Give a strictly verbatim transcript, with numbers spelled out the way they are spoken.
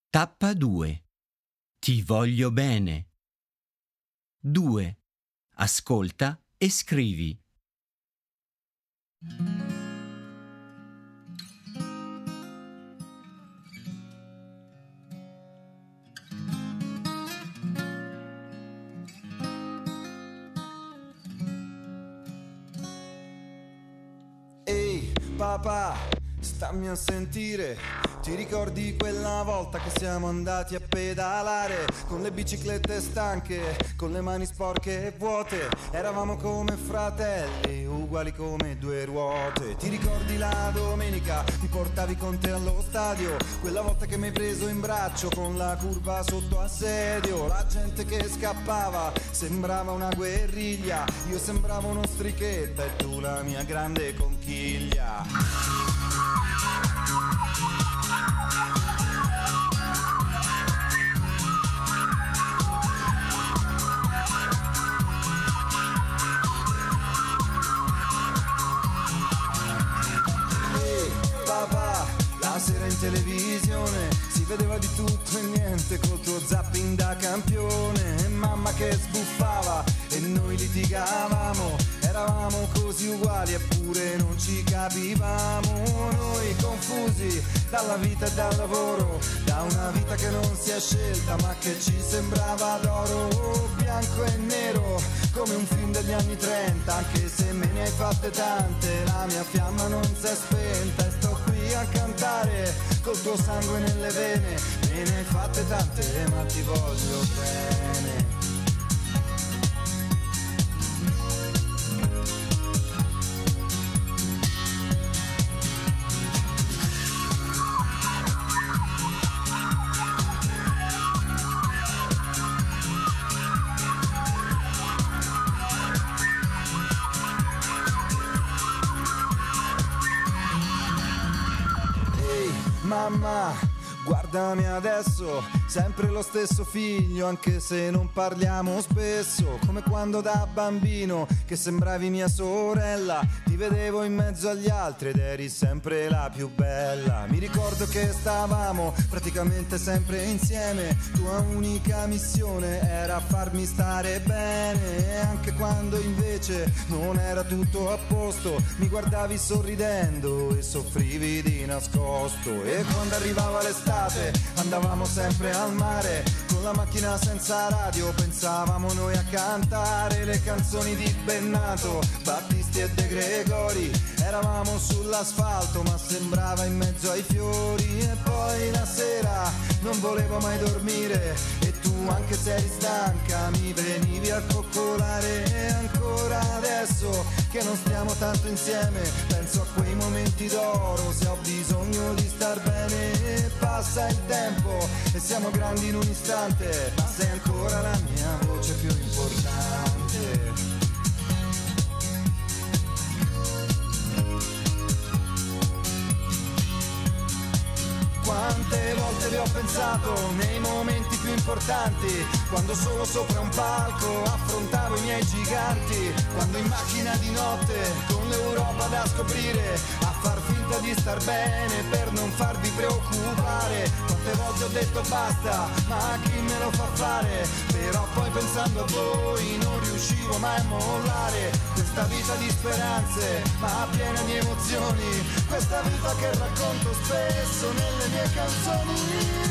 Tappa due. Ti voglio bene. due. Ascolta e scrivi. Ehi, papà, stammi a sentire. Ti ricordi quella volta che siamo andati a pedalare con le biciclette stanche, con le mani sporche e vuote? Eravamo come fratelli, uguali come due ruote. Ti ricordi la domenica, ti portavi con te allo stadio, quella volta che mi hai preso in braccio con la curva sotto assedio? La gente che scappava sembrava una guerriglia, io sembravo uno strichetta e tu la mia grande conchiglia. La sera in televisione si vedeva di tutto e niente col tuo zapping da campione. E mamma che sbuffava e noi litigavamo, eravamo così uguali eppure non ci capivamo. Noi confusi dalla vita e dal lavoro, da una vita che non si è scelta ma che ci sembrava d'oro. Oh, bianco e nero come un film degli anni trenta, anche se me ne hai fatte tante, la mia fiamma non si è spenta e sto qui a cantare col tuo sangue nelle vene. Me ne hai fatte tante ma ti voglio bene. Mamma, guardami adesso, sempre lo stesso figlio, anche se non parliamo spesso. Come quando da bambino che sembravi mia sorella, ti vedevo in mezzo agli altri ed eri sempre la più bella. Mi ricordo che stavamo praticamente sempre insieme, tua unica missione era farmi stare bene. E anche quando invece non era tutto a posto, mi guardavi sorridendo e soffrivi di nascosto. E quando arrivava l'estate andavamo sempre al mare, con la macchina senza radio pensavamo noi a cantare le canzoni di Bennato, Battisti e De Gregori. Eravamo sull'asfalto ma sembrava in mezzo ai fiori. E poi la sera non volevo mai dormire e tu, anche se eri stanca, mi venivi a coccolare. E ancora adesso che non stiamo tanto insieme penso a quei momenti d'oro, se ho bisogno di star bene. Passa il tempo e siamo grandi in un istante, ma sei ancora la mia voce più importante. Quante volte vi ho pensato nei momenti più importanti, quando solo sopra un palco affrontavo i miei giganti, quando in macchina di notte con l'Europa da scoprire, a far finta di star bene per non farvi preoccupare. Quante volte ho detto basta, ma chi me lo fa fare? Però poi pensando a voi non riuscivo mai a mollare questa vita di speranze ma piena di emozioni, questa vita che racconto spesso nelle mie canzoni.